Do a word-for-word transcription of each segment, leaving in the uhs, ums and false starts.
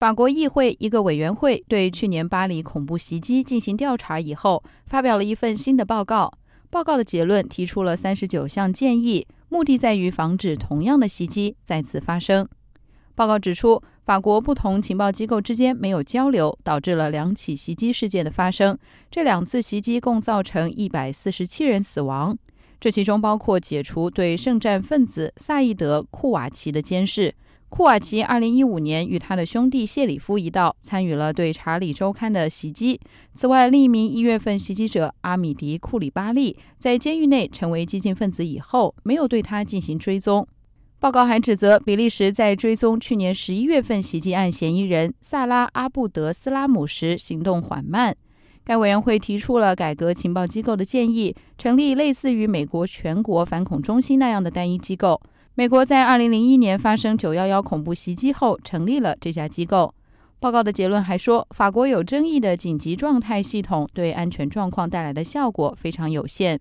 法国议会一个委员会对去年巴黎恐怖袭击进行调查以后，发表了一份新的报告。报告的结论提出了三十九项建议，目的在于防止同样的袭击再次发生。报告指出，法国不同情报机构之间没有交流，导致了两起袭击事件的发生。这两次袭击共造成一百四十七人死亡，这其中包括解除对圣战分子萨义德·库瓦奇的监视。库瓦奇二零一五年与他的兄弟谢里夫一道参与了对查理周刊的袭击。此外，另一名一月份袭击者阿米迪·库里巴利在监狱内成为激进分子以后，没有对他进行追踪。报告还指责比利时在追踪去年十一月份袭击案嫌疑人萨拉·阿布德斯拉姆时行动缓慢。该委员会提出了改革情报机构的建议，成立类似于美国全国反恐中心那样的单一机构。美国在二零零一年发生九一一恐怖袭击后成立了这家机构。报告的结论还说，法国有争议的紧急状态系统对安全状况带来的效果非常有限。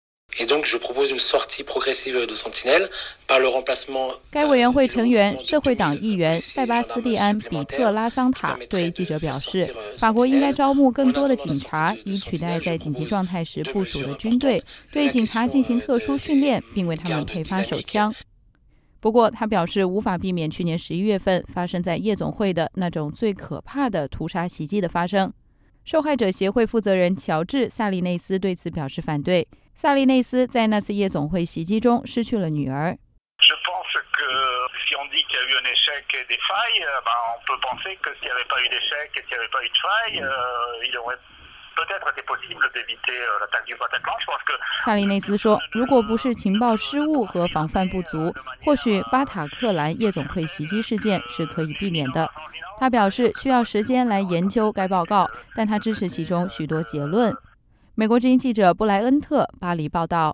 该委员会成员、社会党议员塞巴斯蒂安·比特拉桑塔对记者表示，法国应该招募更多的警察，以取代在紧急状态时部署的军队，对警察进行特殊训练，并为他们配发手枪。不过，他表示无法避免去年十一月份发生在夜总会的那种最可怕的屠杀袭击的发生。受害者协会负责人乔治·萨利内斯对此表示反对。萨利内斯在那次夜总会袭击中失去了女儿。萨利内斯说，如果不是情报失误和防范不足，或许巴塔克兰夜总会袭击事件是可以避免的。他表示需要时间来研究该报告，但他支持其中许多结论。美国之音记者布莱恩特巴黎报道。